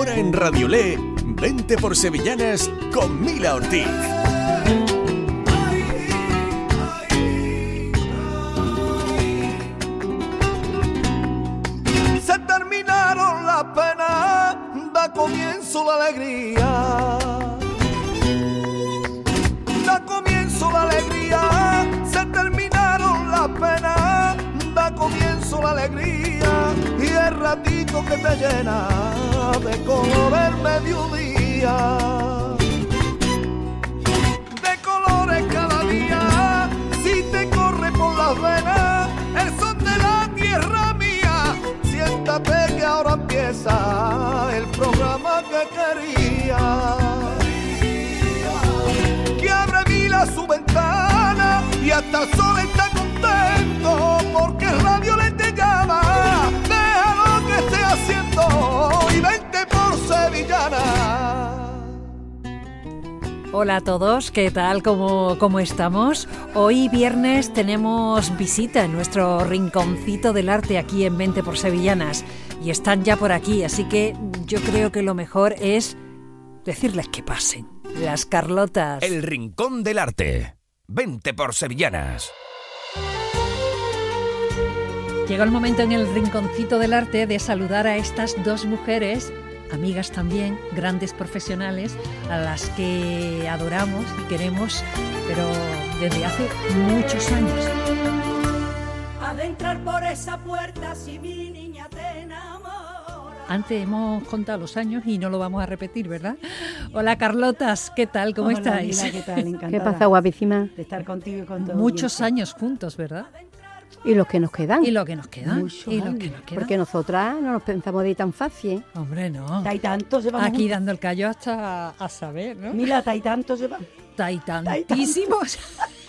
Ahora en Radiolé, Vente por Sevillanas con Mila Ortiz. Se terminaron las penas, da comienzo la alegría. Da comienzo la alegría, se terminaron las penas, da comienzo la alegría. Y el ratito que te llena de color el mediodía. De colores cada día, si te corre por las venas el son de la tierra mía. Siéntate que ahora empieza el programa que quería. Que abre Mila su ventana y hasta el sol está contento porque Radio Le te llama. Deja lo que esté haciendo y vente por Sevillana. Hola a todos, ¿qué tal? ¿Cómo estamos? Hoy viernes tenemos visita en nuestro rinconcito del arte aquí en Vente por Sevillanas y están ya por aquí, así que yo creo que lo mejor es decirles que pasen. Las Carlotas. El Rincón del Arte. Vente por Sevillanas. Llegó el momento en el Rinconcito del Arte de saludar a estas dos mujeres, amigas también, grandes profesionales, a las que adoramos y queremos, pero desde hace muchos años. Has de entrar por esa puerta si mi niña te enamora. Antes hemos contado los años y no lo vamos a repetir, ¿verdad? Hola Carlotas, ¿qué tal? ¿Cómo estáis? Mira, ¿qué tal? Encantada. ¿Qué pasa, guapísima? De estar contigo y con todo. Muchos años juntos, ¿verdad? Y los que nos quedan. Y lo que nos queda. Muchos Y lo años. que nos queda. Porque nosotras no nos pensamos de ir tan fácil. Hombre, no. Tai tantos llevamos. Aquí dando el callo hasta a saber, ¿no? Mira, tai tantos llevamos. Tantísimos.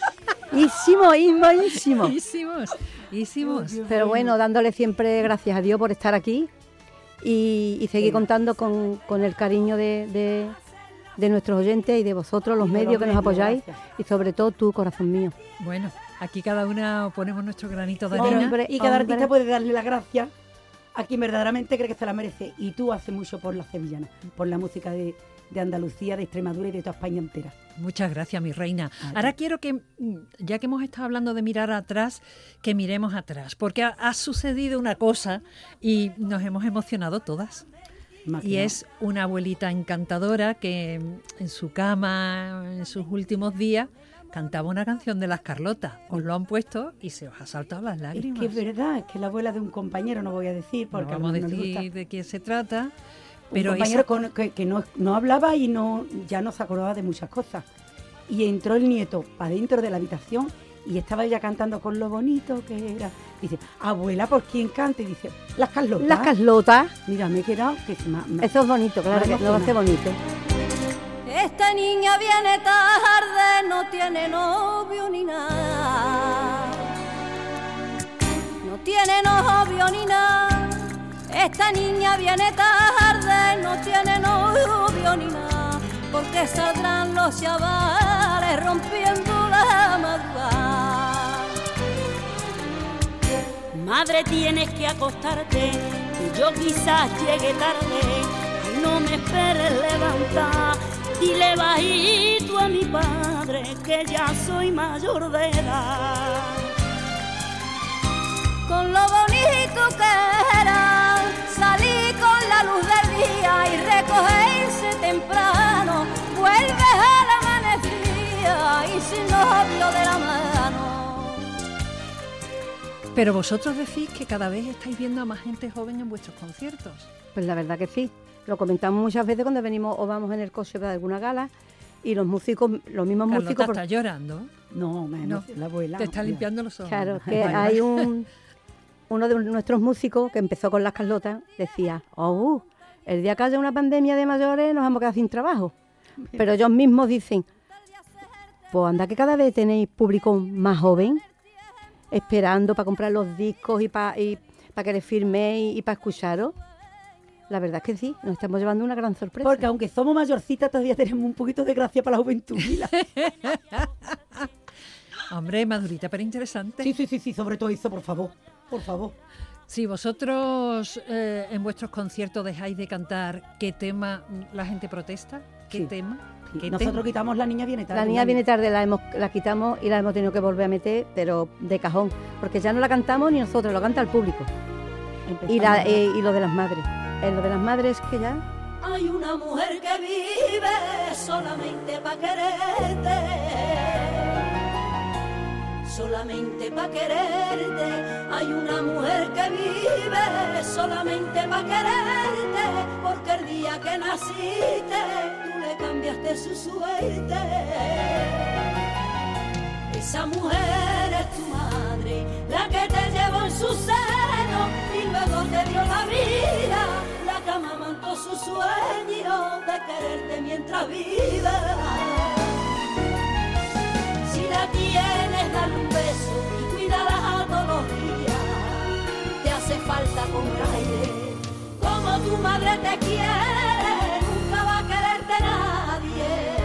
Ísimos. Pero bueno, dándole siempre gracias a Dios por estar aquí y seguir contando con el cariño de nuestros oyentes y de vosotros, los Y de medios los que nos medios, apoyáis. gracias. Y sobre todo tú, corazón mío. Bueno, aquí cada una ponemos nuestro granito de Hombre, arena. Y cada hombre. artista puede darle la gracia a quien verdaderamente cree que se la merece. Y tú haces mucho por la sevillana, por la música de Andalucía, de Extremadura y de toda España entera. Muchas gracias, mi reina. Ahora quiero que, ya que hemos estado hablando de mirar atrás, que miremos atrás, porque ha sucedido una cosa y nos hemos emocionado todas. Y es una abuelita encantadora que en su cama, en sus últimos días, cantaba una canción de las Carlotas. Os lo han puesto y se os ha saltado las Es lágrimas. que es verdad, es que la abuela de un compañero, no voy a decir, porque No vamos a no le gusta. decir de quién se trata, Un pero compañero esa- que no hablaba y ya no se acordaba de muchas cosas. Y entró el nieto para dentro de la habitación y estaba ella cantando con lo bonito que era. Dice, abuela, ¿por quién canta? Y dice, las Carlotas. Las Carlotas, Mira, me he quedado que eso es bonito, claro que lo hace bonito. Esta niña viene tarde, no tiene novio ni nada. No tiene novio ni nada. Esta niña viene tarde, no tiene novio ni nada. Porque saldrán los chavales rompiendo la madrugada. Madre, tienes que acostarte, que yo quizás llegue tarde. Y no me esperes levantar. Dile bajito a mi padre que ya soy mayor de edad. Con lo bonito que era, salí con la luz del día y recogerse temprano. Vuelves al amanecía y sin novio de la mano. Pero vosotros decís que cada vez estáis viendo a más gente joven en vuestros conciertos. Pues la verdad que sí. Lo comentamos muchas veces cuando venimos o vamos en el coche de alguna gala y los músicos, los mismos Carlota músicos... está llorando. No, No, la abuela. Te está mira. limpiando los ojos. Claro, que Vale, hay vale. uno de nuestros músicos que empezó con las Carlotas, decía, el día que haya una pandemia de mayores nos vamos a quedar sin trabajo. Pero ellos mismos dicen, pues anda que cada vez tenéis público más joven, esperando para comprar los discos y para que les firméis y para escucharos. La verdad es que sí, nos estamos llevando una gran sorpresa. Porque aunque somos mayorcitas, todavía tenemos un poquito de gracia para la juventud. Mira. Hombre, madurita, pero interesante. Sí, sobre todo eso, por favor. Por favor. Si vosotros en vuestros conciertos dejáis de cantar, ¿qué tema la gente protesta? ¿Qué Sí. tema? Sí, ¿Qué nosotros tema? quitamos La niña viene tarde. La niña viene tarde, la quitamos y la hemos tenido que volver a meter, pero de cajón, porque ya no la cantamos ni nosotros, lo canta el público. Empezamos Y lo de las madres. Lo de las madres que ya... Hay una mujer que vive solamente pa' quererte, solamente pa' quererte. Hay una mujer que vive solamente pa' quererte, porque el día que naciste tú le cambiaste su suerte. Esa mujer es tu madre, la que te llevó en su seno y luego te dio la vida, la que amamantó su sueño de quererte mientras viva. Si la tienes, dale un beso y cuídala todos los días. Te hace falta comprar aire, como tu madre te quiere, nunca va a quererte nadie.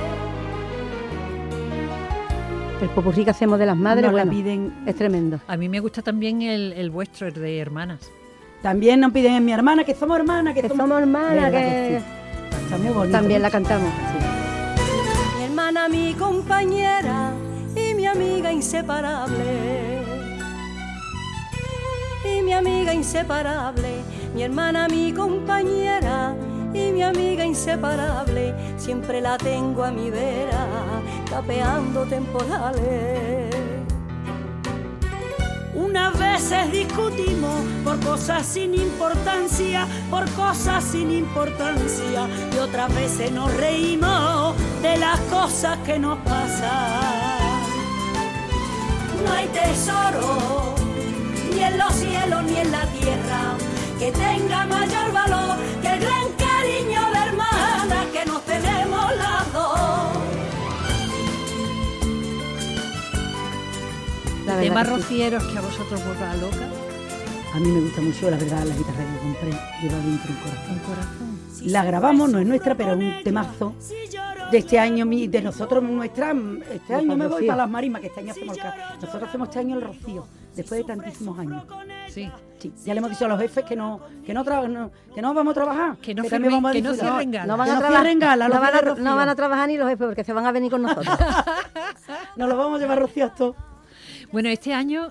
El popurrí que hacemos de las madres, Nos la bueno, piden. es tremendo. A mí me gusta también el vuestro, el de hermanas. También nos piden en mi hermana, que somos hermanas, Que somos hermanas, ¿Verdad que sí? Está muy bonito. también la cantamos. Mi hermana, mi compañera y mi amiga inseparable. Y mi amiga inseparable, mi hermana, mi compañera y mi amiga inseparable. Siempre la tengo a mi vera, capeando temporales. Unas veces discutimos por cosas sin importancia, por cosas sin importancia, y otras veces nos reímos de las cosas que nos pasan. No hay tesoro, ni en los cielos ni en la tierra, que tenga mayor valor que el gran cariño de hermana que nos tenemos las dos. La ¿Tema verdad que sí. rocieros que a vosotros vuelva loca? A mí me gusta mucho, la verdad, la guitarra que compré. Lleva dentro un corazón. Un corazón. La grabamos, no es nuestra, pero es un temazo de este año, de nosotros, nuestra. Este año me voy Rocío. para las marismas, que este año hacemos nosotros hacemos este año el Rocío, después de tantísimos años. Sí. Sí, ya le hemos dicho a los jefes que no vamos a trabajar, Que no también firmen- vamos a que no disfrutar. cierren gala. No van Que a no trabajar, cierren gala, los no, van días de a, no Rocío. van a trabajar ni los jefes porque se van a venir con nosotros. Nos lo vamos a llevar Rocío esto. Bueno, este año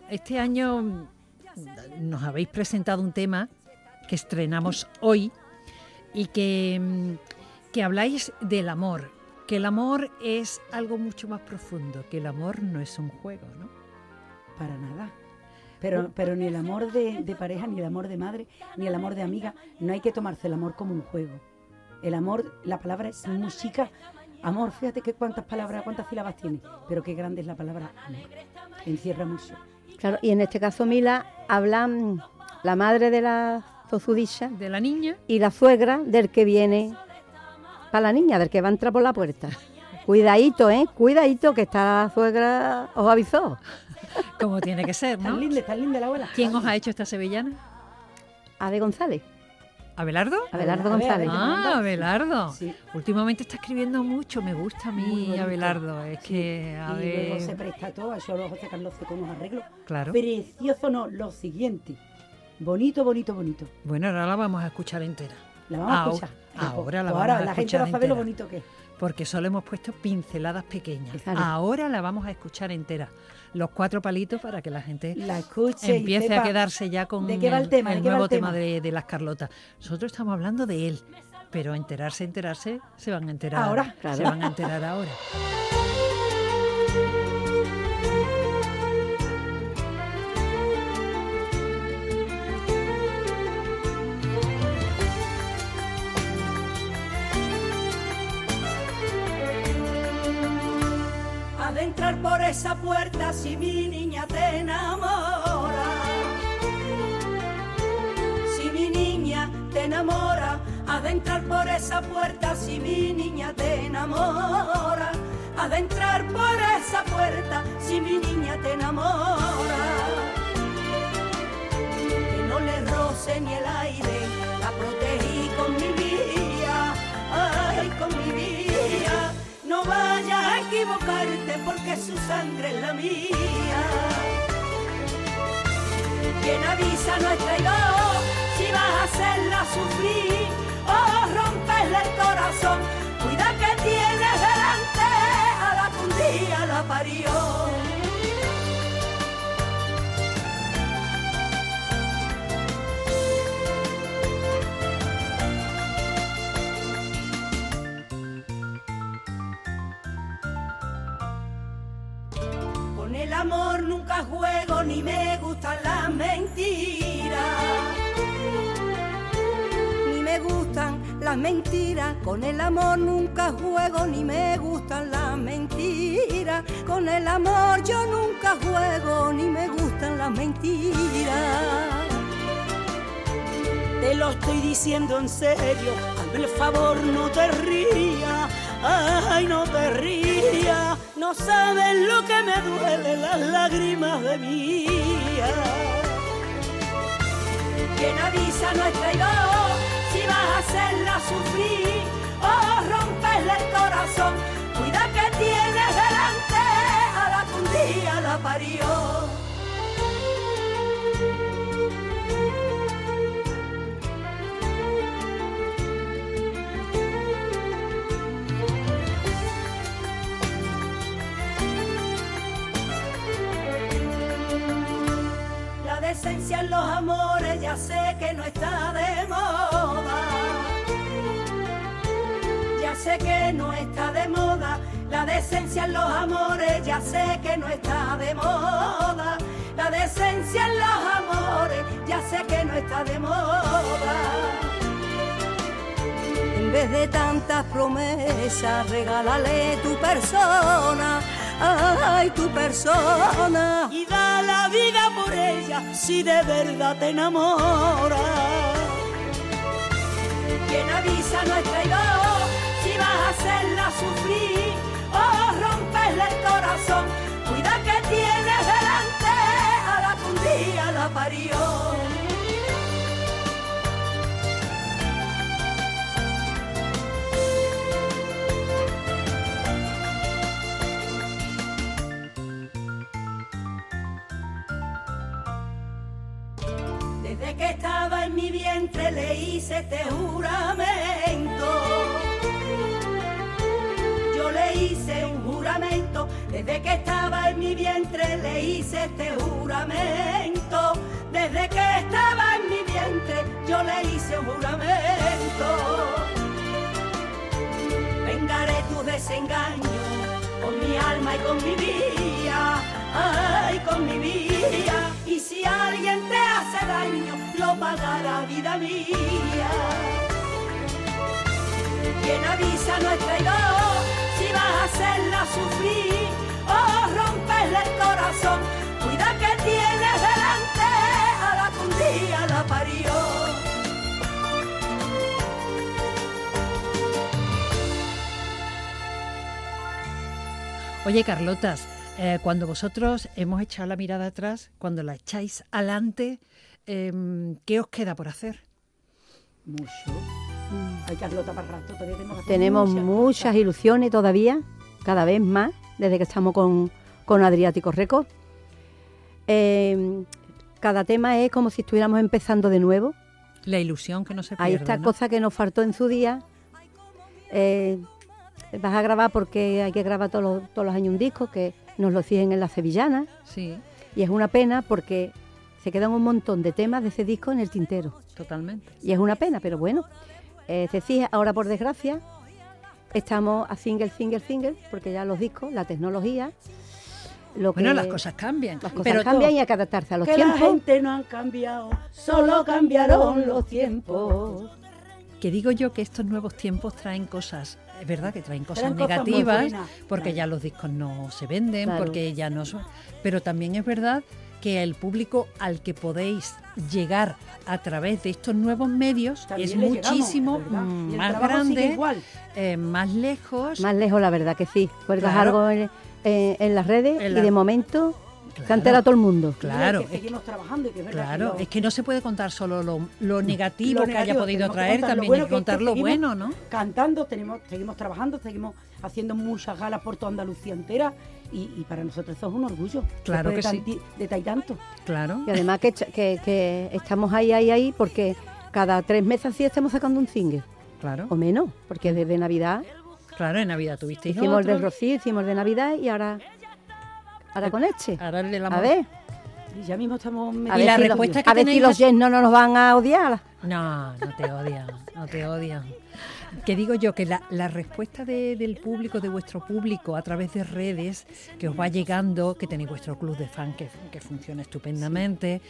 nos habéis presentado un tema que estrenamos hoy y que habláis del amor, que el amor es algo mucho más profundo, que el amor no es un juego, ¿no? Para nada. Pero ni el amor de pareja, ni el amor de madre, ni el amor de amiga, no hay que tomarse el amor como un juego. El amor, la palabra es música. Amor, fíjate que cuántas palabras, cuántas sílabas tiene, pero qué grande es la palabra amor. Encierra mucho. Claro, y en este caso Mila habla la madre de la tozudilla De la niña, y la suegra del que viene para la niña, del que va a entrar por la puerta. Cuidadito, cuidadito, que esta suegra os avisó. como tiene que ser, ¿no? Tan linda la abuela. ¿Quién os ha hecho esta sevillana? Ade González. ¿Abelardo? Abelardo A ver, González. a ver. Ah, Abelardo. Sí. Últimamente está escribiendo mucho, me gusta a Muy mí bonito. Abelardo. Es que, a Y luego se ver, presta todo, a Xolo José Carlos con unos arreglos. claro. Precioso, no, lo siguiente. Bonito, bonito, bonito. Bueno, ahora la vamos a escuchar entera. La vamos a Ahora- escuchar. ahora la Pues vamos a la gente escuchar va a saber lo entera. bonito que es. Porque solo hemos puesto pinceladas pequeñas. Claro. Ahora la vamos a escuchar entera. Los 4 palitos para que la gente La escuche y empiece sepa a quedarse ya con de qué va el tema, de qué va nuevo el tema tema. de las Carlotas. Nosotros estamos hablando de él, pero enterarse, se van a enterar. Ahora, claro. Se van a enterar ahora. Has de entrar por esa puerta si mi niña te enamora. Si mi niña te enamora, has de entrar por esa puerta si mi niña te enamora. Has de entrar por esa puerta si mi niña te enamora. Que no le roce ni el aire, la protegí con mi vida, ay, con mi vida. No vayas a equivocarte porque su sangre es la mía. Quien avisa no es traidor, si vas a hacerla sufrir o romperle el corazón, cuida que tienes delante a la que un día la parió. Con el amor nunca juego ni me gustan las mentiras. Ni me gustan las mentiras. Con el amor nunca juego ni me gustan las mentiras. Con el amor yo nunca juego ni me gustan las mentiras. Te lo estoy diciendo en serio, hazme el favor, no te rías. Ay, no te rías, no sabes lo que me duele las lágrimas de mi vida. Quien avisa no es traidor, si vas a hacerla sufrir o romperle el corazón, cuida que tienes delante a la que un día la parió. Esencia en los amores ya sé que no está de moda, ya sé que no está de moda. La decencia en los amores ya sé que no está de moda, la decencia en los amores ya sé que no está de moda. En vez de tantas promesas regálale tu persona, ay, tu persona, y da la vida por ella si de verdad te enamoras. Quien avisa no es traidor, si vas a hacerla sufrir o romperle el corazón, cuida que tienes delante a la que un día la parió. Desde que estaba en mi vientre le hice este juramento. Yo le hice un juramento. Desde que estaba en mi vientre le hice este juramento. Desde que estaba en mi vientre yo le hice un juramento. Vengaré tu desengaño con mi alma y con mi vida, ay, con mi vida. Y si alguien te hace daño, lo pagará vida mía. Quien avisa no es traidor, si vas a hacerla sufrir o romperle el corazón, cuida que tienes delante a la que un día la parió. Oye, Carlotas, cuando vosotros hemos echado la mirada atrás, cuando la echáis adelante, ¿qué os queda por hacer? Mucho. Hay Carlota para rato, todavía tenemos muchas ilusiones todavía, cada vez más, desde que estamos con Adriático Records. Cada tema es como si estuviéramos empezando de nuevo. La ilusión que no se pierde, hay esta ¿no? cosa que nos faltó en su día. Vas a grabar porque hay que grabar todos los años un disco, que nos lo exigen en la Sevillana. Sí. Y es una pena porque se quedan un montón de temas de ese disco en el tintero. Totalmente. Y es una pena, pero bueno. Se exige, ahora por desgracia, estamos a single, porque ya los discos, la tecnología... Las cosas cambian. Las cosas cambian y hay que adaptarse a los tiempos. La gente no han cambiado, solo cambiaron los tiempos. Que digo yo que estos nuevos tiempos traen cosas, es verdad que traen cosas Traen cosas negativas, muy buenas, porque claro. ya los discos no se venden, Claro. porque ya no son... Pero también es verdad que el público al que podéis llegar a través de estos nuevos medios También es le muchísimo llegamos, ¿verdad? Y el más trabajo sigue grande, igual. más lejos. Más lejos, la verdad que sí. Cuelgas Claro. algo en las redes En y la- de momento Se entera todo el mundo. Claro, que seguimos trabajando y que es verdad claro, que es que no se puede contar solo lo negativo lo que haya negativo, podido tenemos que traer, contar lo también bueno, hay que contar lo seguimos bueno, ¿no? Cantando, seguimos trabajando, seguimos haciendo muchas galas por toda Andalucía entera y para nosotros eso es un orgullo. Claro después que de tanto. Claro. Y además que estamos ahí, porque cada 3 meses así estamos sacando un single. Claro. O menos, porque desde Navidad Claro, en Navidad tuvisteis hicimos el otro. del Rocío, hicimos el de Navidad y ahora con este. Ahora el del A amor. ver, Y ya mismo estamos a Y la ver, si respuesta los, que a ver si tenéis los yernos no nos van a odiar. No te odian, no te odian. Que digo yo, que la respuesta del público, de vuestro público, a través de redes, que os va llegando, que tenéis vuestro club de fan que funciona estupendamente,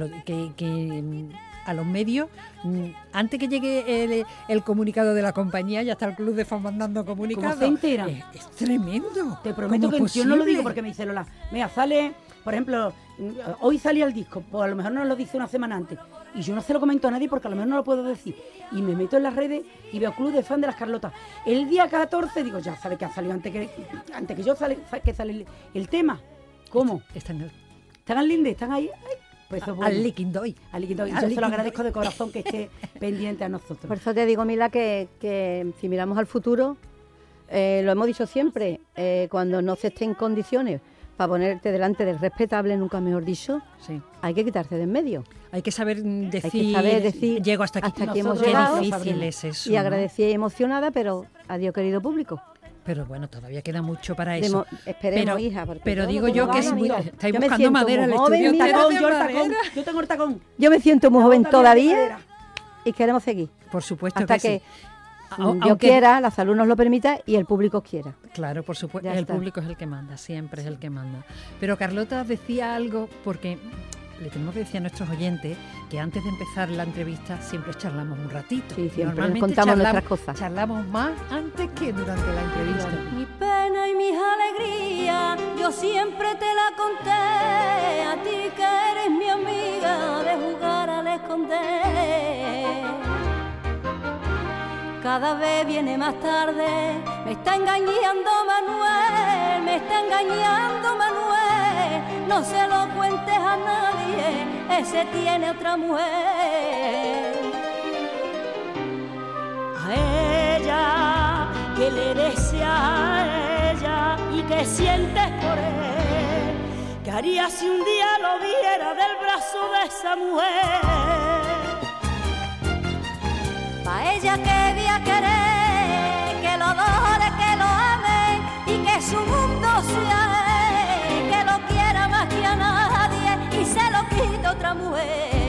que a los medios, antes que llegue el comunicado de la compañía, ya está el club de fan mandando comunicados. ¿Cómo se enteran? Es tremendo. Te prometo ¿Cómo que es yo no lo digo posible? porque me dice Lola. Mira, sale, por ejemplo, hoy salía el disco, pues a lo mejor no lo dice una semana antes. Y yo no se lo comento a nadie porque a lo mejor no lo puedo decir. Y me meto en las redes y veo Club de Fan de las Carlotas. El día 14 digo, ya sabe que ha salido antes que yo sale el tema. ¿Cómo? Están ¿Están al linde? ¿Están ahí? Ay, pues eso es bueno. al liquindoy. Al liquidado. Y al yo se lo liquidado. agradezco de corazón que esté pendiente a nosotros. Por eso te digo, Mila, que si miramos al futuro, lo hemos dicho siempre, cuando no se esté en condiciones para ponerte delante del respetable, nunca mejor dicho, Sí. hay que quitarse de en medio. Hay que saber decir, Hay que saber decir, llego hasta aquí. hasta aquí hemos Qué llegado, difícil es eso. Y ¿no? agradecida y emocionada, pero adiós, querido público. Pero bueno, todavía queda mucho para eso. Esperemos, hija. Porque pero todo digo lo yo que nos es gana, muy... mira. Estáis Yo me buscando siento madera en muy el joven, estudio. mira, ¿Estáis Tacón, haciendo yo el tacón, madera? yo tengo el tacón. Yo me siento muy La joven bota mía de todavía madera. y queremos seguir. Por supuesto Hasta que, que sí. Dios Aunque- quiera, la salud nos lo permita y el público quiera. Claro, por supuesto, Ya el está. público es el que manda, siempre es el que manda. Pero Carlota decía algo, porque le tenemos que decir a nuestros oyentes que antes de empezar la entrevista siempre charlamos un ratito. Sí, siempre Normalmente nos contamos charlamos- nuestras cosas. Charlamos más antes que durante la entrevista. Mi pena y mis alegrías, yo siempre te la conté. A ti que eres mi amiga, de jugar al esconder. Cada vez viene más tarde, me está engañando Manuel, me está engañando Manuel. No se lo cuentes a nadie, ese tiene otra mujer. A ella, que le desea a ella y que sientes por él. ¿Qué haría si un día lo viera del brazo de esa mujer? Pa' ella que voy a querer, que lo adore, que lo ame y que su mundo sea él, que lo quiera más que a nadie y se lo quita otra mujer.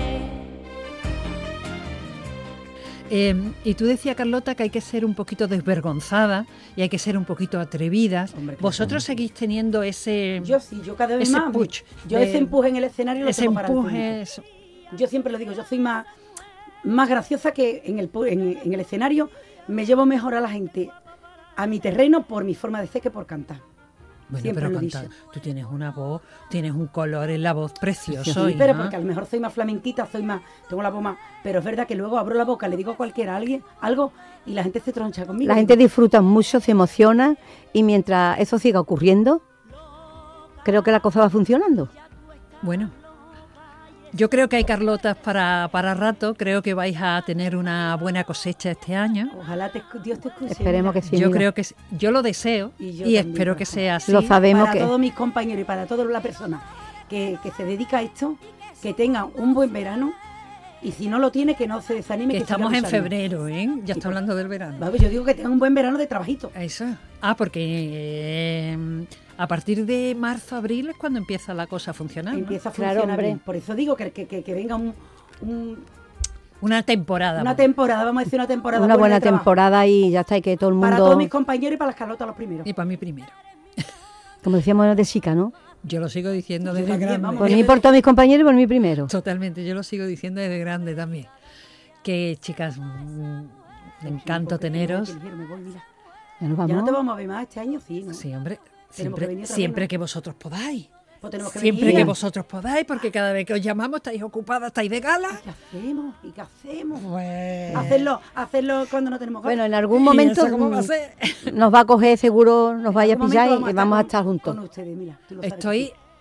Y tú decías, Carlota, que hay que ser un poquito desvergonzada y hay que ser un poquito atrevidas. Hombre, claro. ¿Vosotros seguís teniendo ese... Yo sí, yo cada vez ese más. push Yo de- ese empuje en el escenario lo ese tengo para el empuje, público. eso. Yo siempre lo digo, yo soy más graciosa que en el escenario. Me llevo mejor a la gente a mi terreno por mi forma de ser que por cantar. Bueno, Siempre pero lo he canta, dicho. tú tienes una voz, tienes un color en la voz precioso. Sí, hija. pero porque a lo mejor soy más flamenquita, tengo la voz más, pero es verdad que luego abro la boca, le digo a cualquiera a alguien algo y la gente se troncha conmigo. La gente disfruta mucho, se emociona y mientras eso siga ocurriendo, creo que la cosa va funcionando. Bueno, yo creo que hay Carlotas para rato, creo que vais a tener una buena cosecha este año. Ojalá Dios te escuche. Esperemos mira. que sí. Yo mira. creo que yo lo deseo Y y, yo también, espero que corazón. sea así. Lo sabemos Para que todos mis compañeros y para toda la persona que se dedica a esto, que tengan un buen verano y si no lo tiene, que no se desanime. Que que siga estamos en luchando. febrero, ¿eh? Ya está hablando del verano. Vamos, yo digo que tengan un buen verano de trabajito. Eso. Porque a partir de marzo, abril es cuando empieza la cosa a funcionar, ¿no? Empieza a Claro, funcionar hombre. bien. Por eso digo que venga Una temporada. una temporada, vamos a decir una temporada. una buena de trabajo. temporada y ya está, y que todo el Para todos mundo, mis compañeros y para las Carlotas los primeros. Y para mí primero. como decíamos de chica, ¿no? Yo lo sigo diciendo Yo desde también, grande. vamos. Por mí, por todos mis compañeros y por mí primero. Totalmente, yo lo sigo diciendo desde grande también. Que chicas, me encanto teneros. Me voy, mira. Ya nos Ya no te vamos. vamos a ver más este año, sí, ¿no? Sí, hombre, Tenemos que venir otra siempre vez, ¿no? que vosotros podáis. Pues tenemos que Siempre venir. que vosotros podáis, porque cada vez que os llamamos estáis ocupadas, estáis de gala. ¿Qué hacemos? ¿Y qué hacemos? Pues... Hacerlo cuando no tenemos ganas. Bueno, en algún ¿Y momento eso cómo va a ser? nos va a coger seguro, nos vaya a En algún pillar momento y vamos a estar con juntos. ustedes, mira, tú lo sabes Estoy que sí.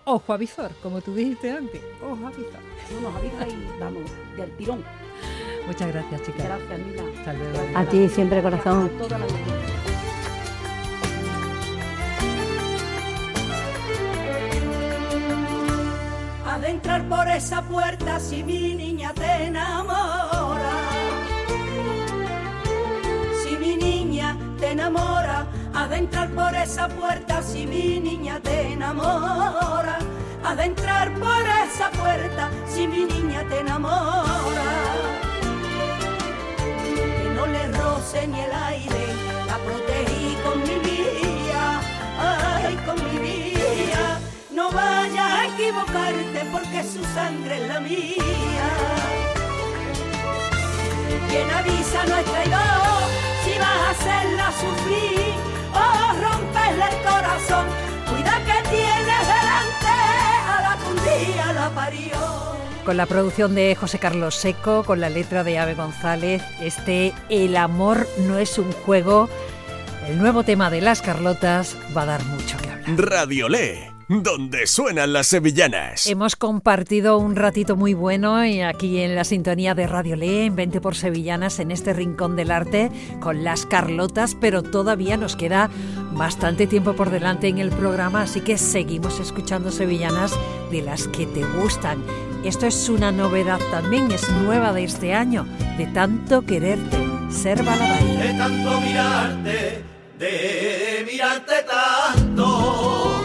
ojo a visor, como tú dijiste antes. Ojo a visor. Nos avisa y vamos, del tirón. Muchas gracias, chicas. Gracias, Mila. Hasta luego. A ti siempre, corazón. A toda la vida. Has de entrar por esa puerta si mi niña te enamora. Si mi niña te enamora, has de entrar por esa puerta si mi niña te enamora. Has de entrar por esa puerta si mi niña te enamora. Que no le roce ni el aire, la protegí con mi vida, ay, con mi vida. No vayas a equivocarte porque su sangre es la mía. Quien avisa no es traidor, si vas a hacerla sufrir o romperle el corazón, cuida que tienes delante a la que un día la parió. Con la producción de José Carlos Seco, con la letra de Ave González, El amor no es un juego, el nuevo tema de Las Carlotas va a dar mucho que hablar. Radiolé, donde suenan las sevillanas. Hemos compartido un ratito muy bueno y aquí en la sintonía de Radiolé, en 20 por Sevillanas, en este rincón del arte, con Las Carlotas, pero todavía nos queda bastante tiempo por delante en el programa, así que seguimos escuchando sevillanas de las que te gustan. Esto es una novedad también, es nueva de este año, De tanto quererte, Ser Baladaí. De tanto mirarte, de mirarte tanto.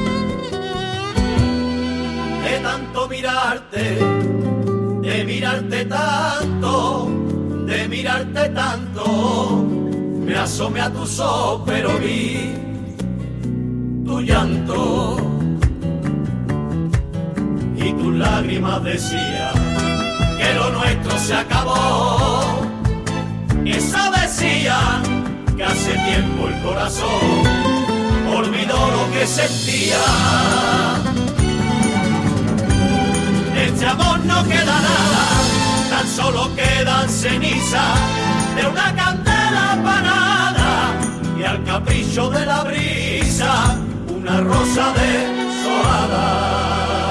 De tanto mirarte, de mirarte tanto, de mirarte tanto, me asomé a tus ojos pero vi tu llanto y tus lágrimas decían que lo nuestro se acabó. Eso decían que hace tiempo el corazón olvidó lo que sentía. De este amor no queda nada, tan solo quedan cenizas de una candela apagada y al capricho de la brisa una rosa deshojada.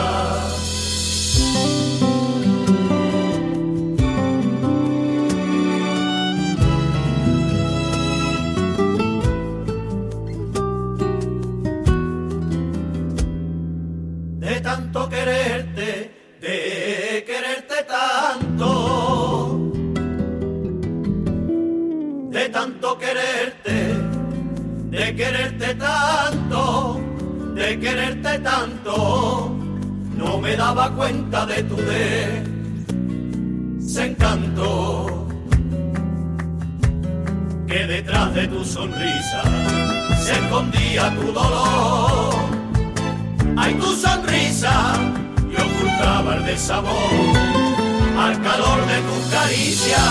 De tanto quererte, de quererte tanto, de tanto quererte, de quererte tanto, de quererte tanto, no me daba cuenta de tu desencanto, que detrás de tu sonrisa se escondía tu dolor. Ay, tu sonrisa y ocultaba el desamor al calor de tu caricia.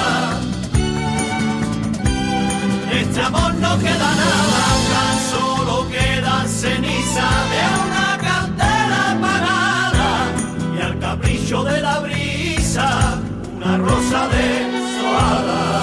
De este amor no queda nada, tan solo queda ceniza de una candela apagada y al capricho de la brisa una rosa deshojada.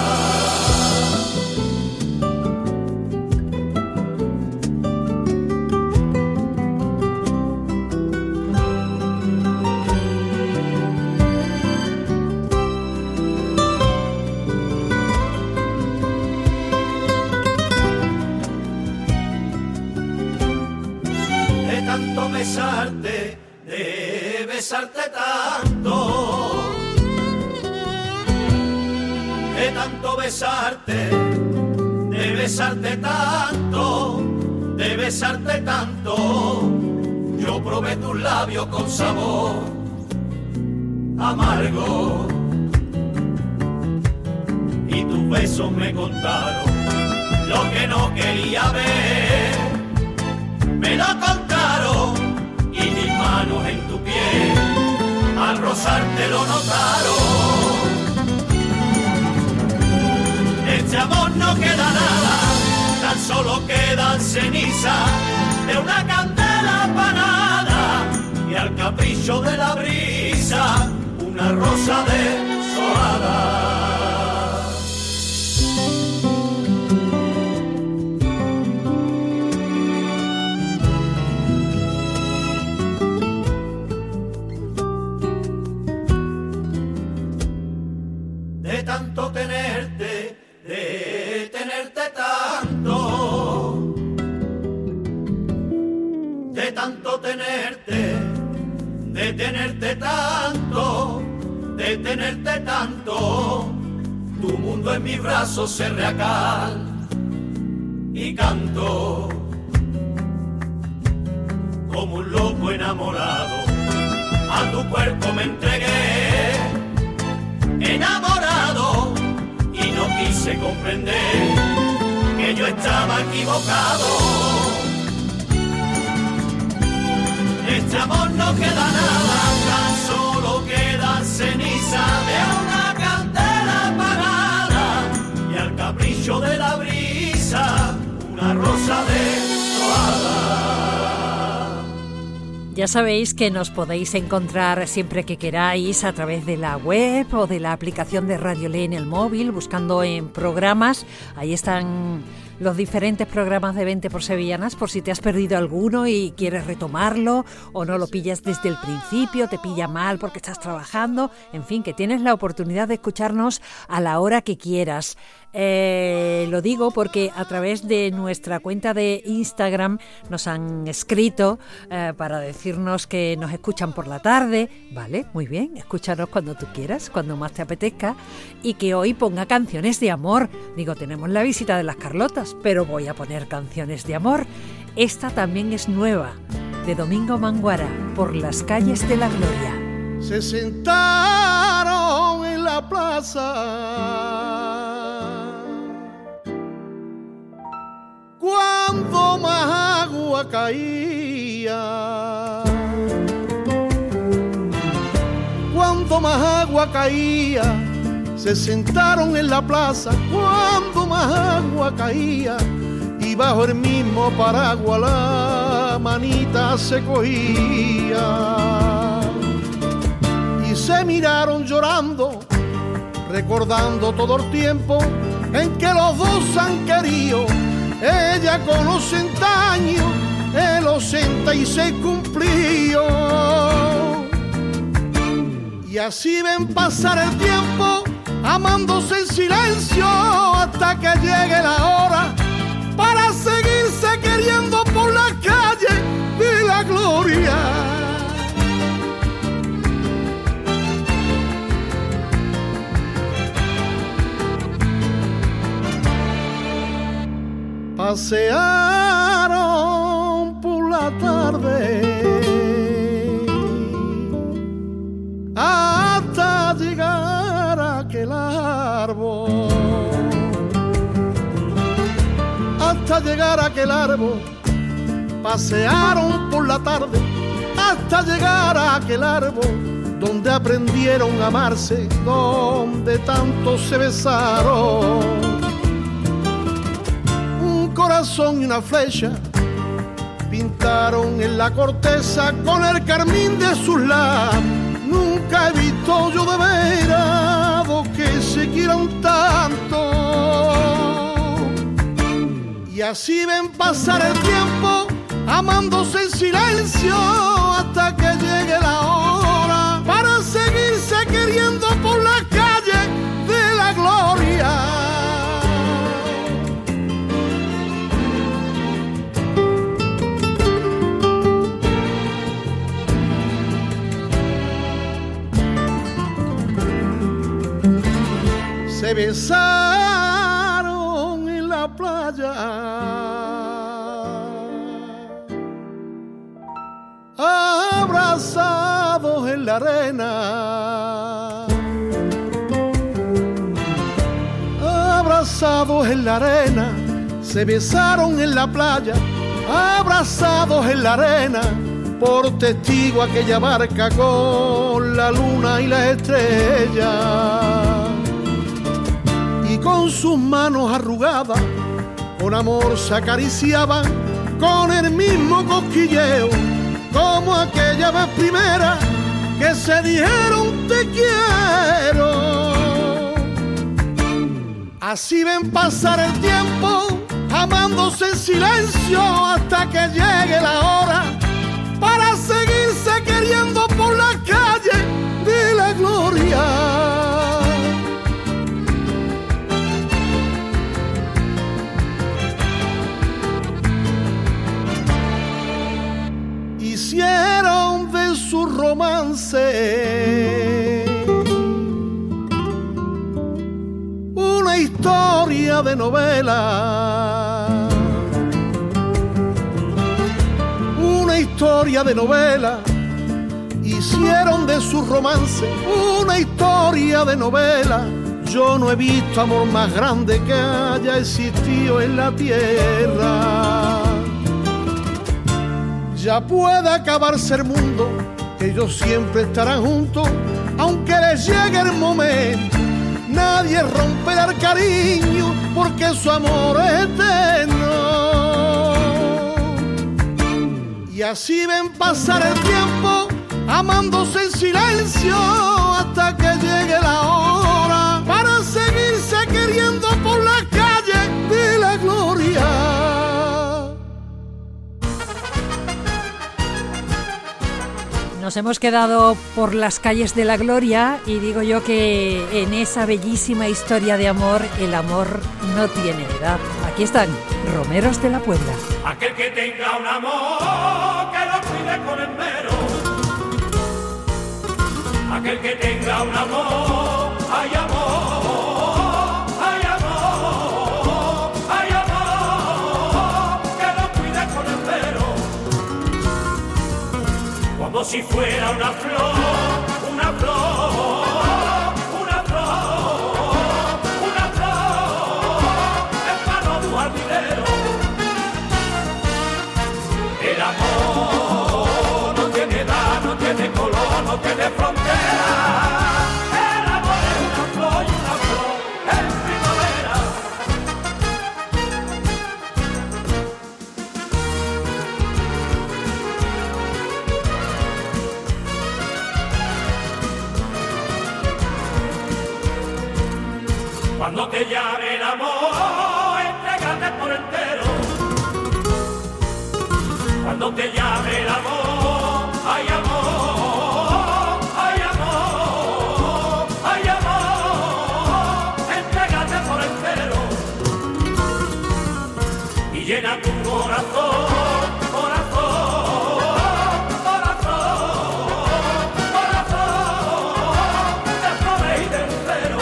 Besarte, de besarte tanto, de tanto besarte, de besarte tanto, de besarte tanto, yo probé tus labios con sabor amargo y tus besos me contaron lo que no quería ver, me lo contaron y mis manos en tu piel al rozarte lo notaron. De este amor no queda nada, tan solo quedan cenizas de una candela apagada y al capricho de la brisa una rosa deshojada. canto, tu mundo en mis brazos se reacal y canto como un loco enamorado. A tu cuerpo me entregué, enamorado, y no quise comprender que yo estaba equivocado. De este amor no queda nada, tan solo queda ceniza de una candela apagada y al capricho de la brisa una rosa deshojalada. Ya sabéis que nos podéis encontrar siempre que queráis a través de la web o de la aplicación de Radio Lé en el móvil, buscando en programas. Ahí están los diferentes programas de 20 por Sevillanas, por si te has perdido alguno y quieres retomarlo o no lo pillas desde el principio, te pilla mal porque estás trabajando. En fin, que tienes la oportunidad de escucharnos a la hora que quieras. Lo digo porque a través de nuestra cuenta de Instagram nos han escrito para decirnos que nos escuchan por la tarde. Vale, muy bien, escúchanos cuando tú quieras, cuando más te apetezca, y que hoy ponga canciones de amor. Digo, tenemos la visita de las Carlotas, pero voy a poner canciones de amor. Esta también es nueva, de Domingo Manguara, Por las calles de la gloria. Se sentaron en la plaza cuando más agua caía, cuando más agua caía, se sentaron en la plaza cuando más agua caía, y bajo el mismo paraguas la manita se cogía, y se miraron llorando, recordando todo el tiempo en que los dos han querido. Ella con 80 años, el 86 cumplió. Y así ven pasar el tiempo, amándose en silencio, hasta que llegue la hora para seguirse queriendo por la calle de la gloria. Pasearon por la tarde hasta llegar a aquel árbol, hasta llegar a aquel árbol. Pasearon por la tarde hasta llegar a aquel árbol donde aprendieron a amarse, donde tanto se besaron. Corazón y una flecha pintaron en la corteza con el carmín de sus labios. Nunca he visto yo de veras dos que se quieran tanto. Y así ven pasar el tiempo, amándose en silencio, hasta que llegue la hora para seguirse queriendo por la calle de la gloria. Se besaron en la playa, abrazados en la arena, abrazados en la arena. Se besaron en la playa, abrazados en la arena, por testigo aquella barca con la luna y las estrellas. Y con sus manos arrugadas, con amor se acariciaban, con el mismo cosquilleo, como aquella vez primera que se dijeron te quiero. Así ven pasar el tiempo, amándose en silencio, hasta que llegue la hora para seguirse queriendo por la calle de la gloria. Hicieron de su romance historia de novela. Una historia de novela. Hicieron de su romance una historia de novela. Yo no he visto amor más grande que haya existido en la tierra. Ya puede acabarse el mundo, ellos siempre estarán juntos, aunque les llegue el momento. Nadie romperá el cariño, porque su amor es eterno. Y así ven pasar el tiempo, amándose en silencio, hasta que llegue la hora para seguirse queriendo por las calles de la gloria. Nos hemos quedado por las calles de la gloria y digo yo que en esa bellísima historia de amor, el amor no tiene edad. Aquí están, Romeros de la Puebla. Aquel que tenga un amor, que lo cuide con esmero. Aquel que tenga un amor, hay amor, hay amor, hay amor, que lo cuide con esmero. Como si fuera una flor, una flor, una flor, una flor, en mano de un jardinero. El amor no tiene edad, no tiene color, no tiene frontera. El amor es una flor y una flor en primavera. Cuando te llame el amor, entrégate por entero. Cuando te llame el amor, hay amor, hay amor, hay amor, entrégate por entero. Y llena tu corazón, corazón, corazón, corazón, de flores y de lucero.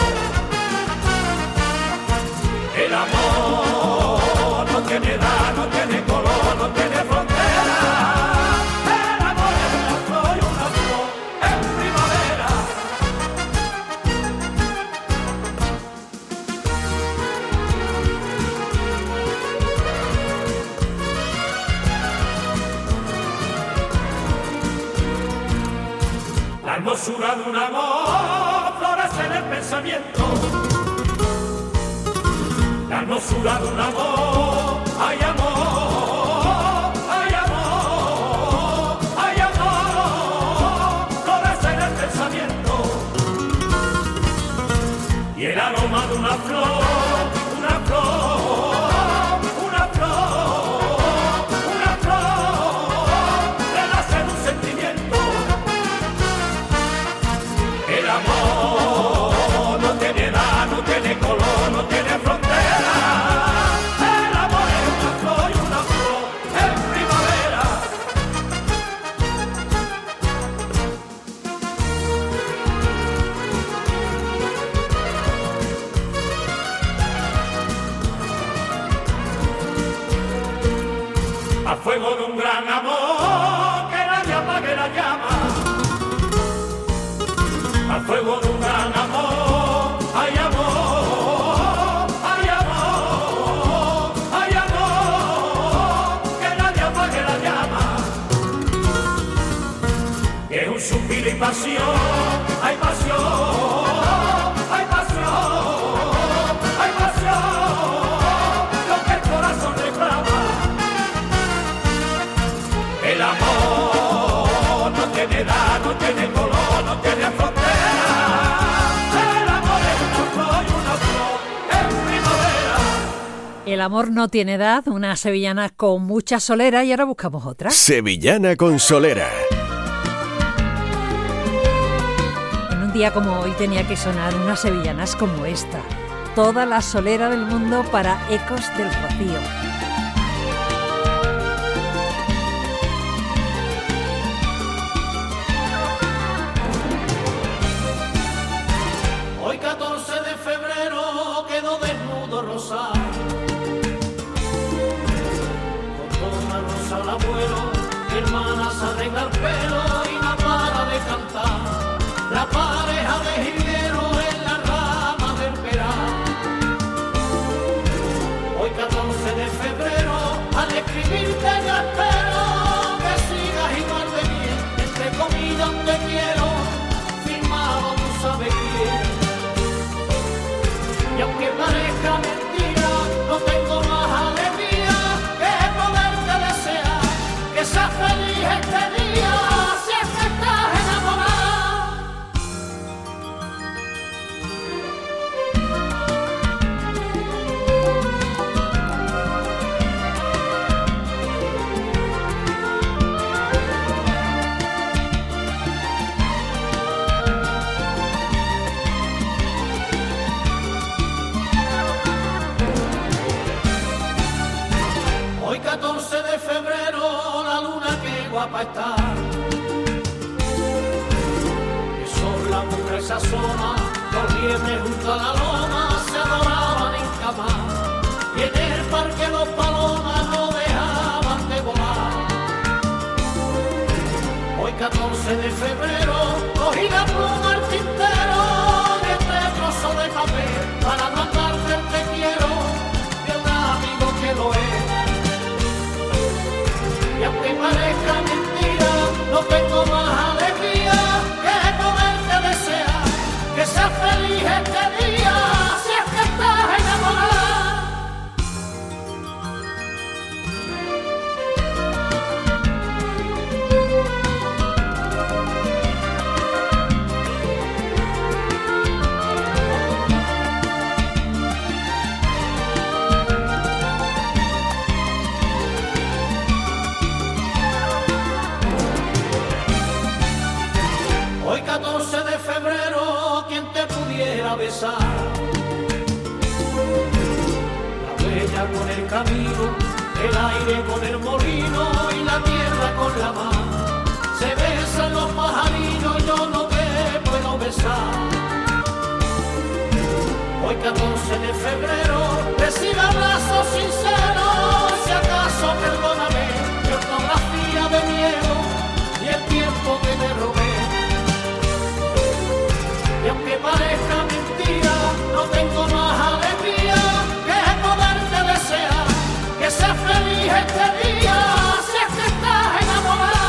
El amor no tiene edad, no tiene color, no tiene frontera. El amor es una flor y una flor en primavera. La hermosura de un amor florece en el pensamiento. La hermosura de un amor, hay amor, hay amor, hay amor, florece en el pensamiento. Y el aroma de una flor, una flor, una flor, una flor, renace de un sentimiento. El amor no tiene edad, no tiene color, no tiene frontera. Al fuego de un gran amor, que nadie apague la llama. Al fuego de un gran amor, hay amor, hay amor, hay amor, que nadie apague la llama. Que es un suspiro y pasión, hay pasión, hay pasión, hay pasión, lo que el corazón reclama. El amor no tiene edad, no tiene color, no tiene frontera. El amor es una flor y una flor en primavera. El amor no tiene edad, una sevillana con mucha solera y ahora buscamos otra. Sevillana con solera. En un día como hoy tenía que sonar unas sevillanas como esta. Toda la solera del mundo para Ecos del Rocío. Hoy 14 de febrero quedó desnudo Rosario. y en el parque los palomas no dejaban de volar. Hoy 14 de febrero cogí la pluma al tintero de este trozo de papel para mandarte el te quiero de un amigo que lo es. Y aunque parezca mentira, no tengo más alegría que poderte desear que seas feliz este día si es que estás enamorada. Hoy 14 de febrero, ¿quién te pudiera besar? La huella con el camino, el aire con el molino y la tierra con la mar. Se besan los pajarinos, yo no te puedo besar. Hoy 14 de febrero, recibe abrazos sinceros, si acaso perdóname, mi ortografía de miedo y el tiempo que me robé. Y aunque parezca mentira, no tengo más alegría que poderte desear que seas feliz este día si es que estás enamorada.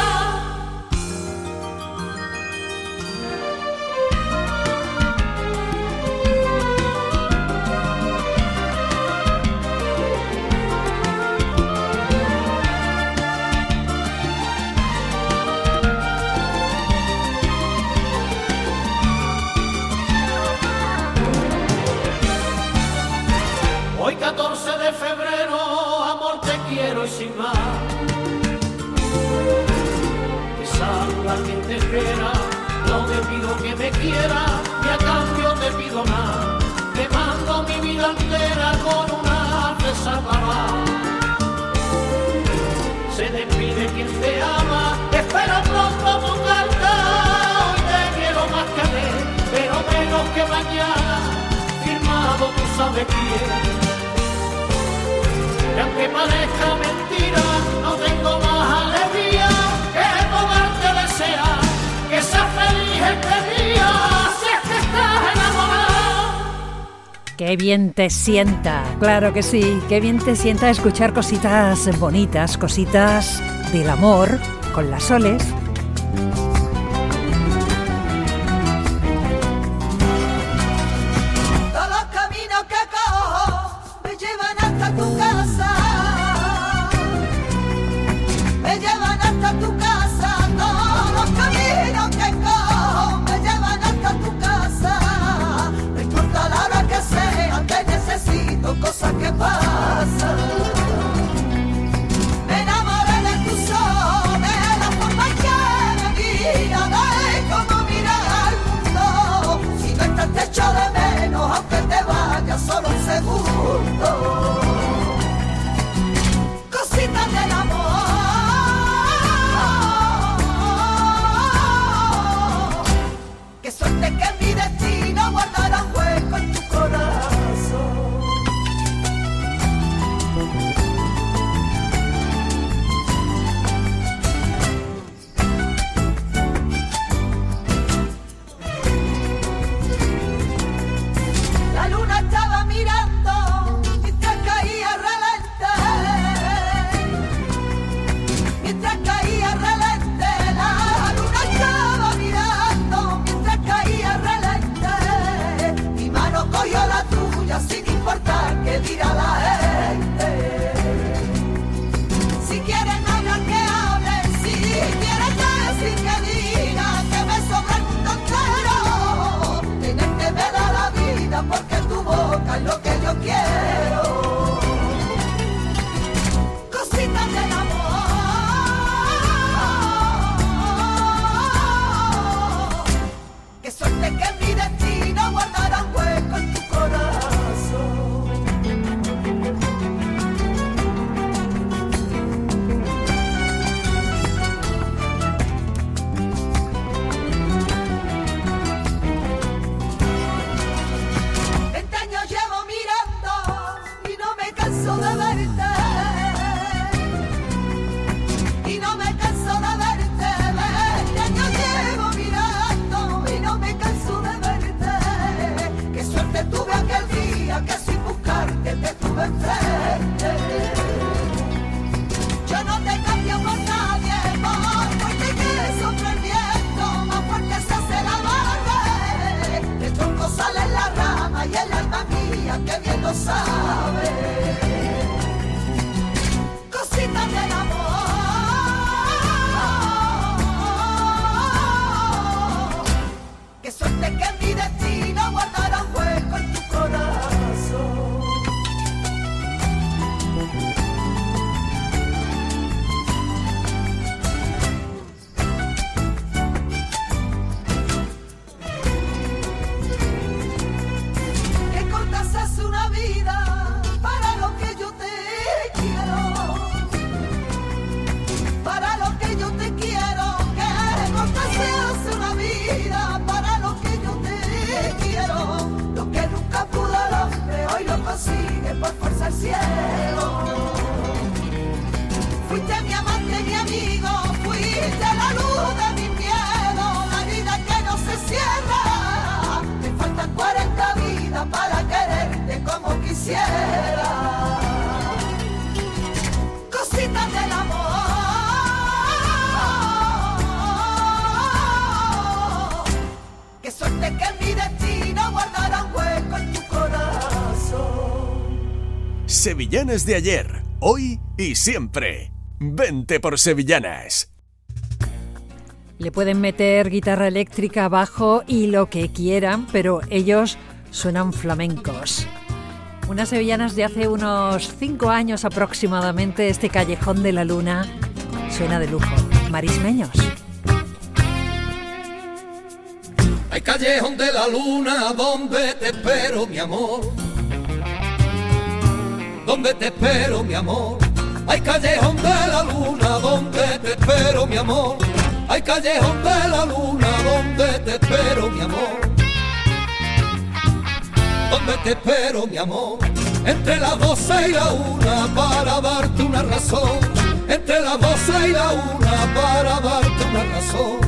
Hoy 14 de febrero, amor te quiero y sin más. Que salga quien te espera, no te pido que me quiera, y a cambio te pido nada. Te mando mi vida entera con una fresa clavada. Se despide quien te ama, espera pronto tu carta. Hoy te quiero más que ayer, pero menos que mañana. Firmado tú sabes quién. Y aunque parezca mentira, no tengo más alegría que poderte desear que seas feliz este día si es que estás enamorada. Qué bien te sienta, claro que sí, qué bien te sienta escuchar cositas bonitas, cositas del amor con las Soles. Cosas que pasan, me enamoré de tus ojos, de la forma que me mira, de cómo miras al mundo. Si no estás te echo de menos, aunque te vayas solo un segundo. Cositas del amor, qué suerte que mi destino guardará un hueco en tu corazón. canso de verte. Y no me canso de verte, 20 años llevo mirando y no me canso de verte. Qué suerte tuve aquel día que sin buscarte te tuve enfrente. Yo no te cambio por nadie, por fuerte que sopla el viento, más fuerte se hace la barra. De tronco sale en la rama y el alma mía que bien lo sabe. Cositas del amor. Qué suerte que en mi destino guardará un hueco en tu corazón. Qué corta se hace una vida para lo que yo te quiero. Para lo que yo te quiero. Qué corta se hace una vida para lo que yo te quiero. Lo que nunca pudo el hombre hoy lo consigue por fuerza del cielo. Fuiste mi amante, mi amigo, fuiste la luz de mi miedo, la vida que no se cierra. Me faltan 40 vidas para quererte como quisiera. Cositas del amor. Qué suerte que en mi destino guardará un hueco en tu corazón. Sevillanas de ayer, hoy y siempre. Vente por Sevillanas. Le pueden meter guitarra eléctrica, bajo y lo que quieran, pero ellos suenan flamencos. Unas sevillanas de hace unos 5 años aproximadamente, este Callejón de la Luna suena de lujo. Marismeños. Hay callejón de la luna donde te espero, mi amor. Donde te espero, mi amor. Hay callejón de la luna donde te espero, mi amor. Hay callejón de la luna donde te espero, mi amor. Donde te espero, mi amor. Entre las 12 y la 1 para darte una razón. Entre las 12 y la 1 para darte una razón.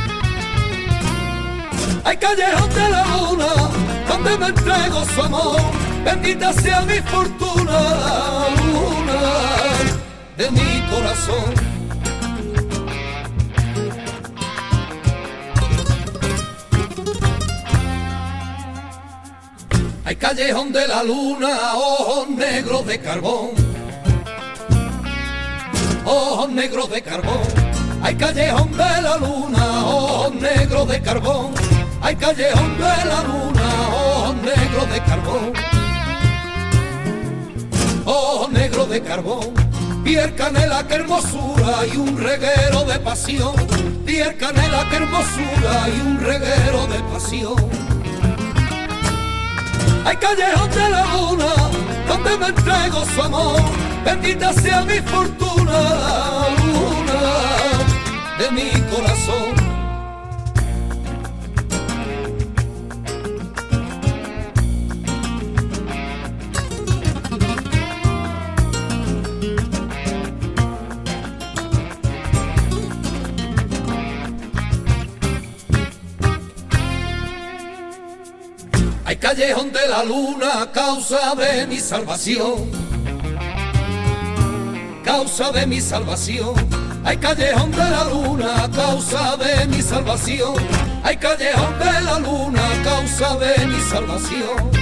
Hay callejón de la luna donde me entrego su amor. Bendita sea mi fortuna, la luna de mi corazón. Hay callejón de la luna, ojos negros de carbón. Ojos negros de carbón. Hay callejón de la luna, ojos negros de carbón. Hay callejón de la luna, ojos negros de carbón. Ojos negros de carbón. Piel canela, qué hermosura y un reguero de pasión. Piel canela, qué hermosura y un reguero de pasión. Hay callejón de la luna donde me entrego su amor. Bendita sea mi fortuna, la luna de mi corazón. Hay callejón de la luna, causa de mi salvación. Causa de mi salvación. Hay callejón de la luna, causa de mi salvación. Hay callejón de la luna, causa de mi salvación.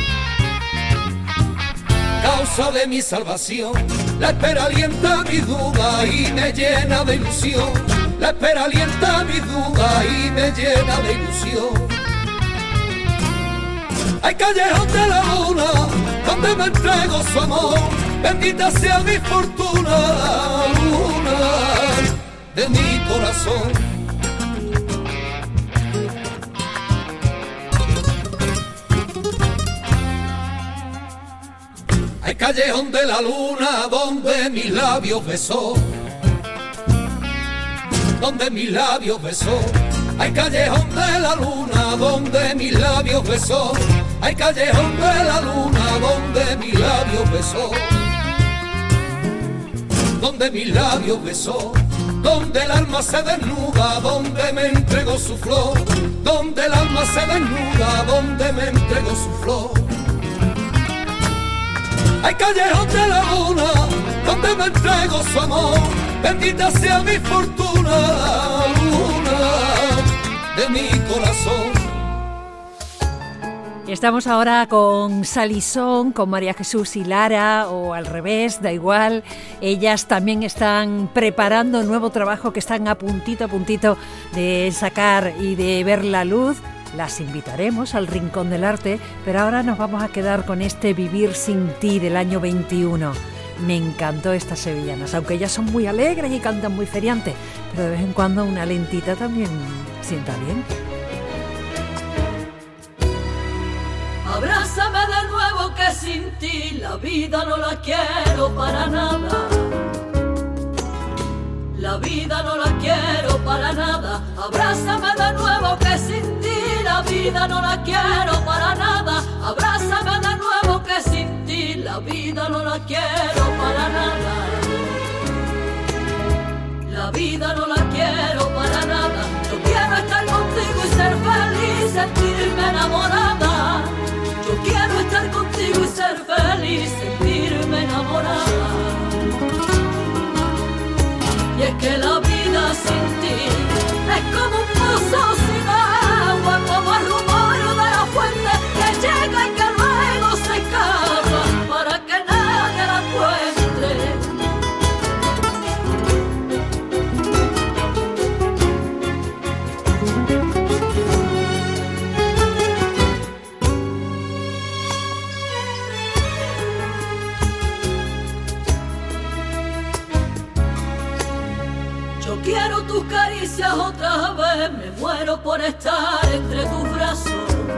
Causa de mi salvación. La espera alienta mi duda y me llena de ilusión. La espera alienta mi duda y me llena de ilusión. Hay callejón de la luna donde me entrego su amor. Bendita sea mi fortuna, la luna de mi corazón. Hay callejón de la luna donde mis labios besó. Donde mis labios besó. Hay callejón de la luna donde mis labios besó. Hay callejón de la luna donde mis labios besó. donde mis labios besó, donde el alma se desnuda, donde me entregó su flor, donde el alma se desnuda, donde me entregó su flor. Hay callejón de la luna, donde me entrego su amor, bendita sea mi fortuna, la luna de mi corazón. Estamos ahora con Salisón, con María Jesús y Lara, o al revés, da igual. Ellas también están preparando nuevo trabajo que están a puntito de sacar y de ver la luz. Las invitaremos al Rincón del Arte, pero ahora nos vamos a quedar con este Vivir sin ti del año 21. Me encantó estas sevillanas, aunque ellas son muy alegres y cantan muy feriantes, pero de vez en cuando una lentita también sienta bien. Abrázame de nuevo que sin ti la vida no la quiero para nada. La vida no la quiero para nada. Abrázame de nuevo que sin ti la vida no la quiero para nada. Abrázame de nuevo que sin ti la vida no la quiero para nada. La vida no la quiero para nada. Yo quiero estar contigo y ser feliz, sentirme enamorada. Yo quiero estar contigo y ser feliz, sentirme enamorada. Y es que la vida sin ti es como un pozo sin agua, como el rumor de la fuente que llega y que luego se escapa para que nadie la encuentre. Quiero tus caricias otra vez, me muero por estar entre tus brazos.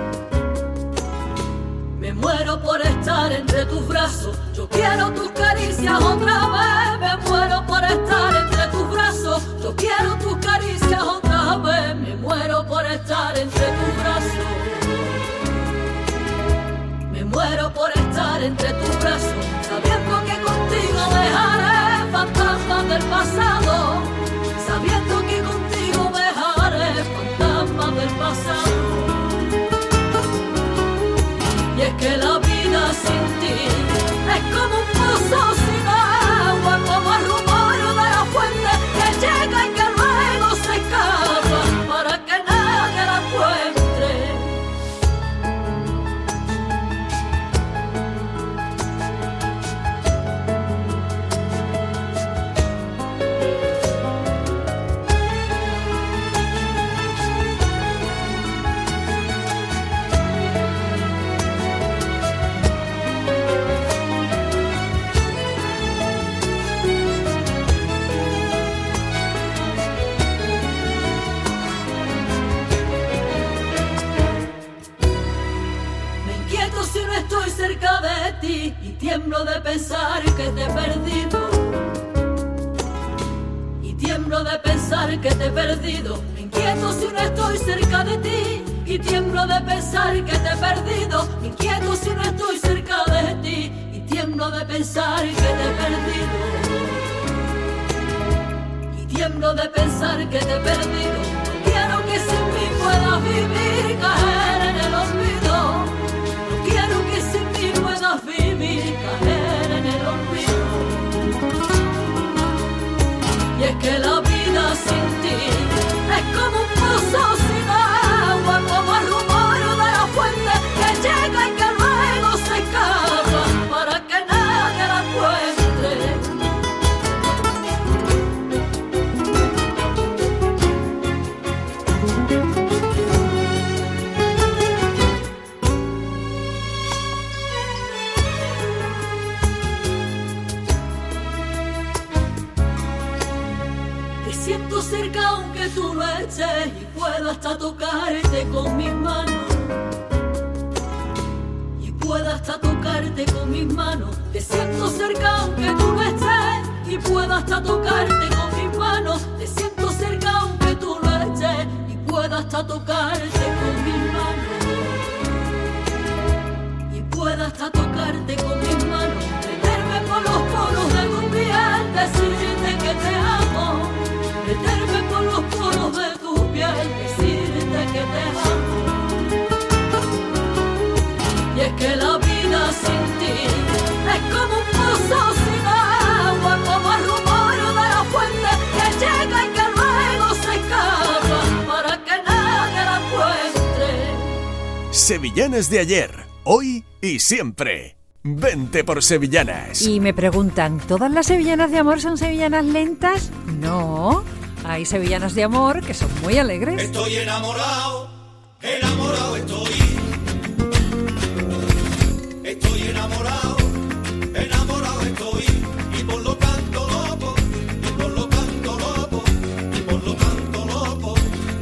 Me muero por estar entre tus brazos. Yo quiero tus caricias otra vez, me muero por estar entre tus brazos. Yo quiero tus caricias otra vez, me muero por estar entre tus brazos. Me muero por estar entre tus brazos, sabiendo que contigo dejaré fantasmas del pasado. Sabiendo que contigo dejaré fantasmas del pasado. Y es que la vida sin ti es como un pozo sin agua, como el rumor de la fuente que llega y que luego se escapa para que nadie la encuentre. Cerca de ti y tiemblo de pensar que te he perdido. Y tiemblo de pensar que te he perdido. Me inquieto si no estoy cerca de ti y tiemblo de pensar que te he perdido. Me inquieto si no estoy cerca de ti y tiemblo de pensar que te he perdido. Y tiemblo de pensar que te he perdido. No quiero que sin mí puedas vivir, caer en el olvido. Quiero que sin mí puedas vivir, caer en el olvido. Y es que la vida sin ti es como un pozo sin agua, como el rumor de la fuente que llega y que luego se escapa para que nadie la encuentre. Siento cerca aunque tú no estés y puedo hasta tocarte con mis manos. Y puedo hasta tocarte con mis manos. Te siento cerca aunque tú no estés y puedo hasta tocarte con mis manos. Te siento cerca aunque tú no estés y puedo hasta tocarte con mis manos. Y puedo hasta tocarte con mis manos. Meterme por los poros de tu piel, decir Sevillanas de ayer, hoy y siempre. Vente por Sevillanas. Y me preguntan, ¿todas las sevillanas de amor son sevillanas lentas? No, hay sevillanas de amor que son muy alegres. Estoy enamorado, enamorado estoy. Estoy enamorado, enamorado estoy. Y por lo tanto loco, y por lo tanto loco, y por lo tanto loco.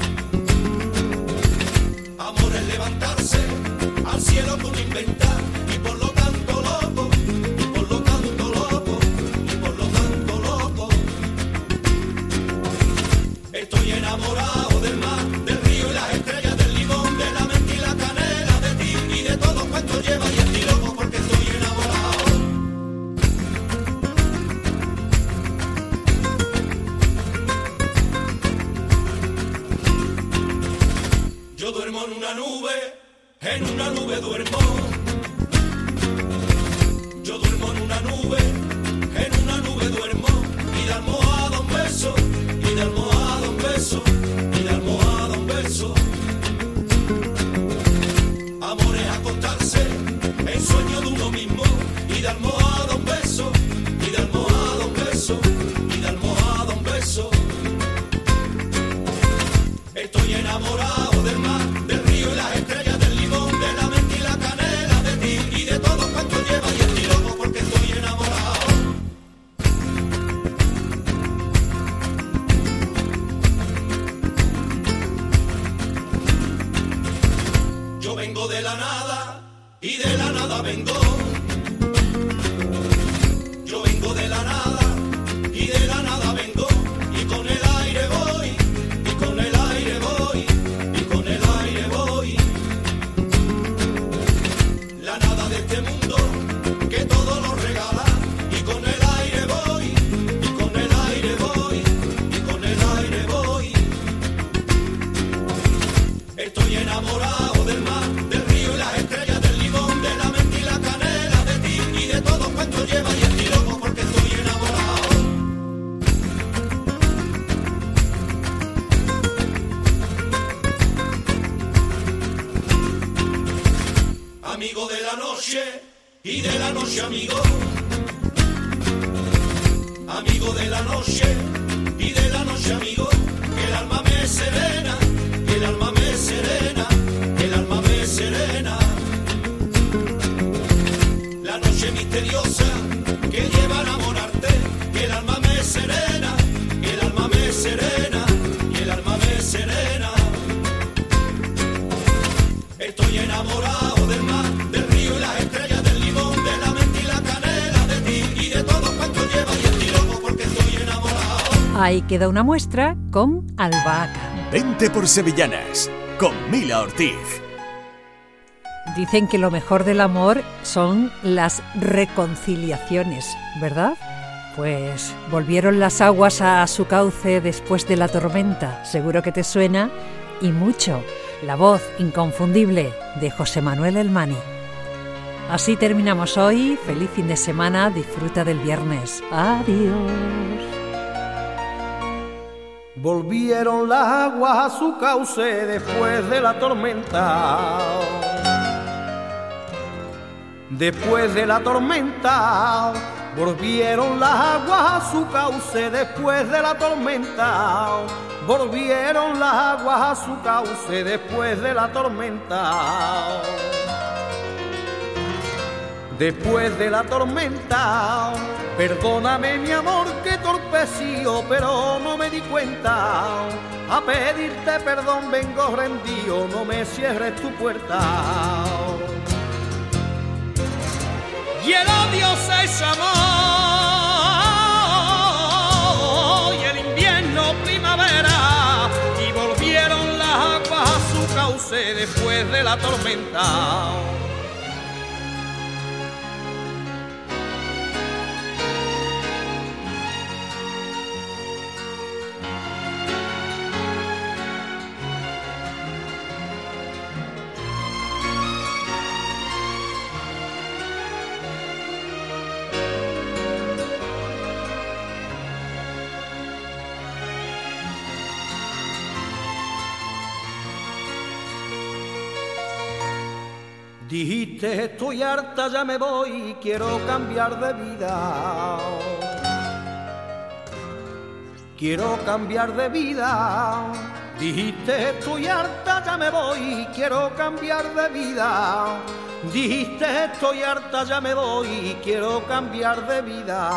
Amor es levantarse al cielo con inventar. Y por lo tanto loco, y por lo tanto loco, y por lo tanto loco. Estoy enamorado del mar, del río y las estrellas, del limón, de la menta y la canela, de ti y de todo cuanto lleva y estoy loco porque estoy enamorado. Yo duermo en una nube duermo. Yo duermo en una nube duermo. Y de almohada un beso, y de almohada un beso, y de almohada un beso. Amor es acostarse en sueño de uno mismo. Y de almohada un beso, y de almohada un beso, y de almohada un beso. Estoy enamorado del mar, del río y las estrellas, del limón, de la menta y la canela, de ti y de todo cuanto lleva y estoy loco porque estoy enamorado. Yo vengo de la nada y de la nada vengo. Yo vengo de la nada y de la nada vengo. Y con el aire voy, y con el aire voy, y con el aire voy. La nada de este mundo que todo lo regala. Y con el aire voy, y con el aire voy, y con el aire voy. Estoy enamorado del mar, del río y las estrellas, del limón, de la menta y la canela, de ti y de todo cuanto lleva y estoy loco porque estoy enamorado. Amigo de la noche y de la noche amigo. Amigo de la noche y de la noche amigo. Que el alma me serena, que el alma me serena, que el alma me serena. La noche misteriosa que lleva a enamorarte. Que el alma me serena, que el alma me serena, que el alma me serena. Estoy enamorado del mar, del río y las estrellas, del limón, de la menta y la canela, de ti y de todo cuanto lleva y estoy loco porque estoy enamorado. Ahí queda una muestra con albahaca. Vente por Sevillanas, con Mila Ortiz. Dicen que lo mejor del amor son las reconciliaciones, ¿verdad? Pues volvieron las aguas a su cauce después de la tormenta. Seguro que te suena y mucho. La voz inconfundible de José Manuel Elmani. Así terminamos hoy. Feliz fin de semana. Disfruta del viernes. Adiós. Volvieron las aguas a su cauce después de la tormenta. Después de la tormenta, volvieron las aguas a su cauce después de la tormenta. Volvieron las aguas a su cauce después de la tormenta. Después de la tormenta, perdóname mi amor que torpecío, pero no me di cuenta. A pedirte perdón vengo rendido, no me cierres tu puerta. Y el odio se hizo amor, y el invierno primavera, y volvieron las aguas a su cauce después de la tormenta. Dijiste estoy harta, ya me voy, quiero cambiar de vida. Quiero cambiar de vida. Dijiste estoy harta, ya me voy, quiero cambiar de vida. Dijiste estoy harta, ya me voy, quiero cambiar de vida.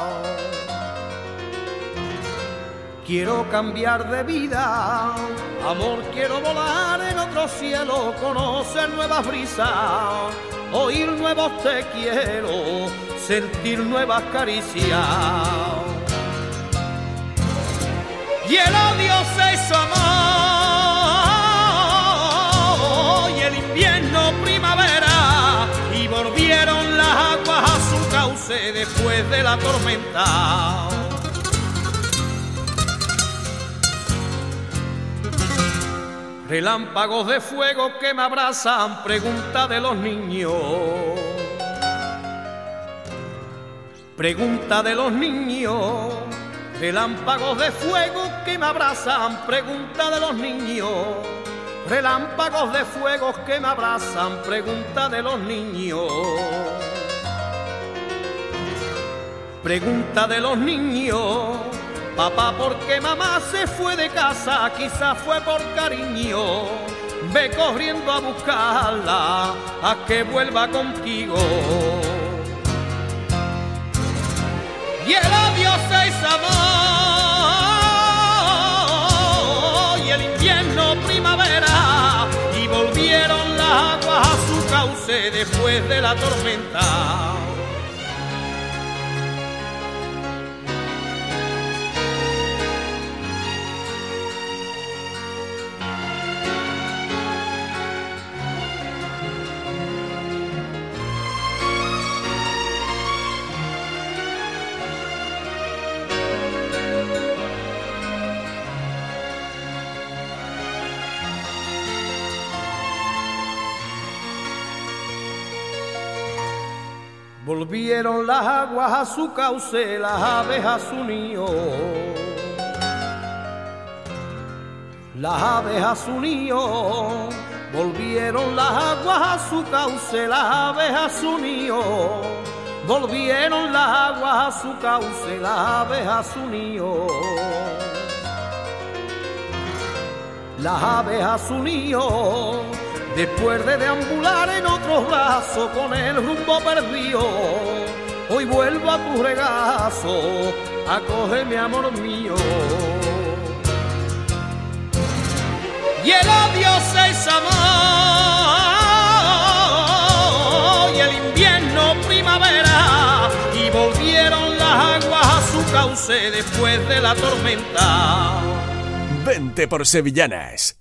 Quiero cambiar de vida, amor, quiero volar en otro cielo, conocer nuevas brisas, oír nuevos te quiero, sentir nuevas caricias. Y el odio se hizo amor, y el invierno primavera, y volvieron las aguas a su cauce después de la tormenta. Relámpagos de fuego que me abrazan, pregunta de los niños. Pregunta de los niños. Relámpagos de fuego que me abrazan, pregunta de los niños. Relámpagos de fuego que me abrazan, pregunta de los niños. Pregunta de los niños. Papá, ¿por qué mamá se fue de casa? Quizás fue por cariño. Ve corriendo a buscarla, a que vuelva contigo. Y el odio se hizo amor, y el invierno primavera, y volvieron las aguas a su cauce después de la tormenta. Volvieron las aguas a su cauce, las aves a su nido. Las aves a su nido. Volvieron las aguas a su cauce, las aves a su nido. Volvieron las aguas a su cauce, las aves a su nido. Las aves a su nido. Después de deambular en otros brazos con el rumbo perdido, hoy vuelvo a tu regazo, acógeme amor mío. Y el odio se hizo amor, y el invierno primavera, y volvieron las aguas a su cauce después de la tormenta. Vente por Sevillanas.